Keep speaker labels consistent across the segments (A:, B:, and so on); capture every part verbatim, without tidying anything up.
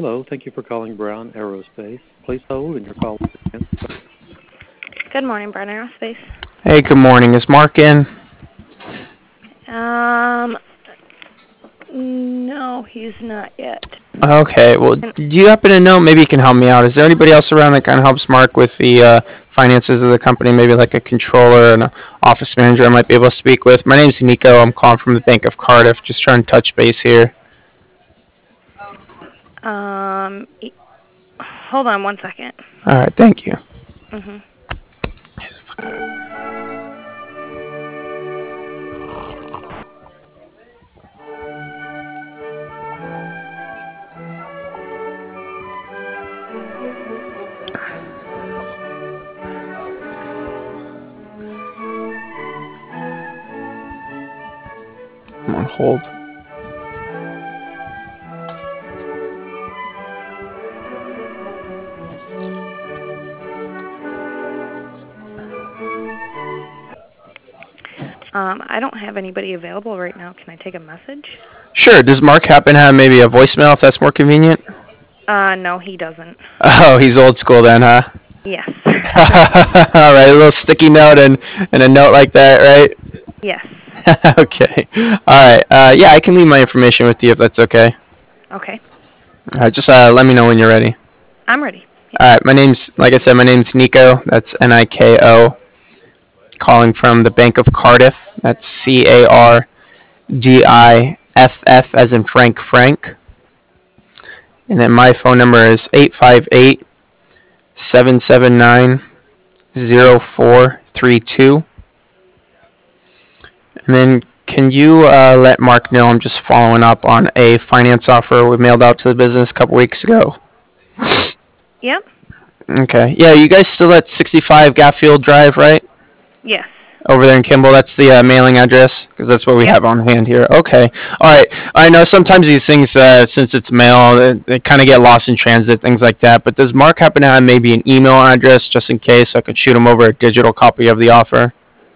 A: Hello, thank you for calling Brown Aerospace. Please hold and your call will be answered.
B: Good morning, Brown Aerospace.
C: Hey, good morning. Is Mark in?
B: Um, no, he's not yet.
C: Okay, well, do you happen to know, maybe you can help me out, is there anybody else around that kind of helps Mark with the uh, finances of the company, maybe like a controller and an office manager I might be able to speak with? My name's Nico. I'm calling from the Bank of Cardiff, just trying to touch base here.
B: Um, e- hold on one second.
C: All right, thank you.
B: Mm-hmm.
C: I'm on hold.
B: Um, I don't have anybody available right now. Can I take a message?
C: Sure, does Mark happen to have maybe a voicemail if that's more convenient?
B: Uh, no, he doesn't.
C: Oh, he's old school then, huh?
B: Yes.
C: All right, a little sticky note and, and a note like that, right?
B: Yes.
C: Okay. All right. Uh, yeah, I can leave my information with you if that's okay.
B: Okay.
C: All right, just uh, let me know when you're ready.
B: I'm ready.
C: All right, my name's, like I said, my name's Nico. That's N I K O. Calling from the Bank of Cardiff. That's C A R D I F F as in Frank Frank. And then my phone number is eight five eight, seven seven nine, zero four three two. And then can you uh, let Mark know I'm just following up on a finance offer we mailed out to the business a couple weeks ago?
B: Yep.
C: Okay. Yeah, you guys still at sixty-five Gatfield Drive, right?
B: Yes.
C: Over there in Kimball, that's the uh, mailing address, because that's what we
B: Yep.
C: have on hand here. Okay. All right. I know sometimes these things, uh, since it's mail, they, they kind of get lost in transit, things like that. But does Mark happen to have maybe an email address, just in case I could shoot him over a digital copy of the offer?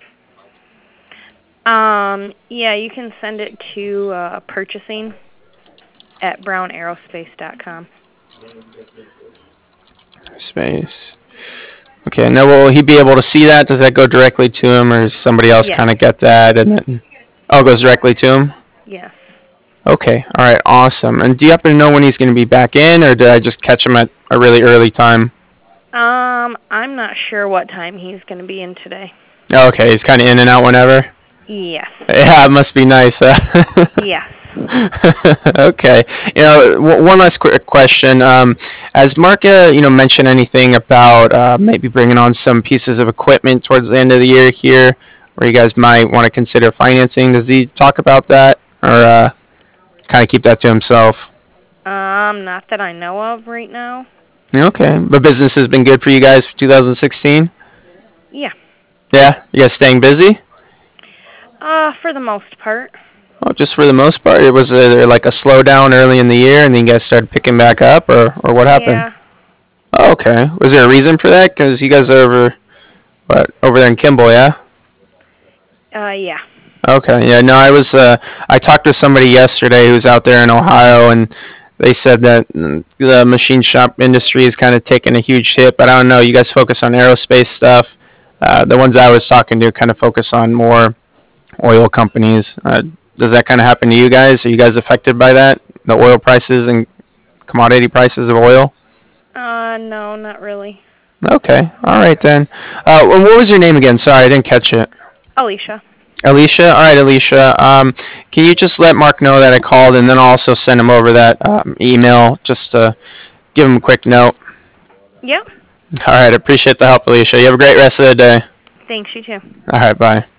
B: Um, yeah, you can send it to uh, purchasing at brown aerospace dot com.
C: Space. Okay, now will he be able to see that? Does that go directly to him, or does somebody else
B: Yes.
C: kind of get that? And then, oh, it goes directly to him?
B: Yes.
C: Okay, all right, awesome. And do you happen to know when he's going to be back in, or did I just catch him at a really early time?
B: Um, I'm not sure what time he's going to be in today.
C: Oh, okay, he's kind of in and out whenever?
B: Yes.
C: Yeah, it must be nice, huh?
B: Yes.
C: Okay. You know, w- one last quick question. Um, has Mark, uh, you know, mentioned anything about uh, maybe bringing on some pieces of equipment towards the end of the year here, where you guys might want to consider financing? Does he talk about that, or uh, kind of keep that to himself?
B: Um, not that I know of right now.
C: Okay. But business has been good for you guys for two thousand sixteen?
B: Yeah.
C: Yeah? You guys staying busy?
B: Uh, for the most part.
C: Oh, just for the most part? It was uh, like a slowdown early in the year, and then you guys started picking back up, or, or what happened?
B: Yeah.
C: Oh, okay. Was there a reason for that? Because you guys are over, what, over there in Kimball, yeah?
B: Uh, yeah.
C: Okay, yeah, no, I was, uh, I talked to somebody yesterday who's out there in Ohio, and they said that mm, the machine shop industry is kind of taking a huge hit, but I don't know, you guys focus on aerospace stuff. Uh, the ones I was talking to kind of focus on more oil companies. Uh, does that kind of happen to you guys? Are you guys affected by that? The oil prices and commodity prices of oil?
B: Uh, no, not really.
C: Okay, all right then. Uh, well, what was your name again? Sorry, I didn't catch it.
B: Alicia.
C: Alicia? All right, Alicia. Um, can you just let Mark know that I called, and then I'll also send him over that um, email just to give him a quick note?
B: Yep.
C: All right, I appreciate the help, Alicia. You have a great rest of the day.
B: Thanks, you too.
C: All right, bye.